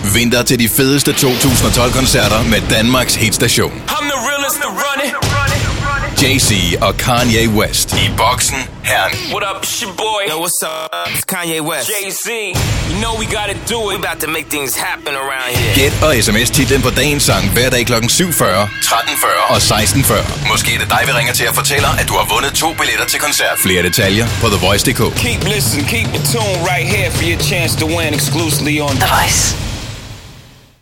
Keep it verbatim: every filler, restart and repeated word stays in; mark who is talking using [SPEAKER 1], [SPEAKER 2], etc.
[SPEAKER 1] Vinter til de fedeste to tusind og tolv-koncerter med Danmarks hitstation. Jay-Z og Kanye West i Boxen Herning.
[SPEAKER 2] What up, it's your boy.
[SPEAKER 3] Yo, what's up? It's Kanye West.
[SPEAKER 2] Jay-Z. You know we gotta do it.
[SPEAKER 3] We about to make things happen around here.
[SPEAKER 1] Gæt og sms-titlen på dagens sang hver dag klokken syv fyrre, tretten fyrre og seksten fyrre. Måske er det dig, vi ringer til at fortælle, at du har vundet to billetter til koncert. Flere detaljer på the voice punktum d k.
[SPEAKER 2] Keep listening, keep it tuned right here for your chance to win exclusively on
[SPEAKER 4] The Voice.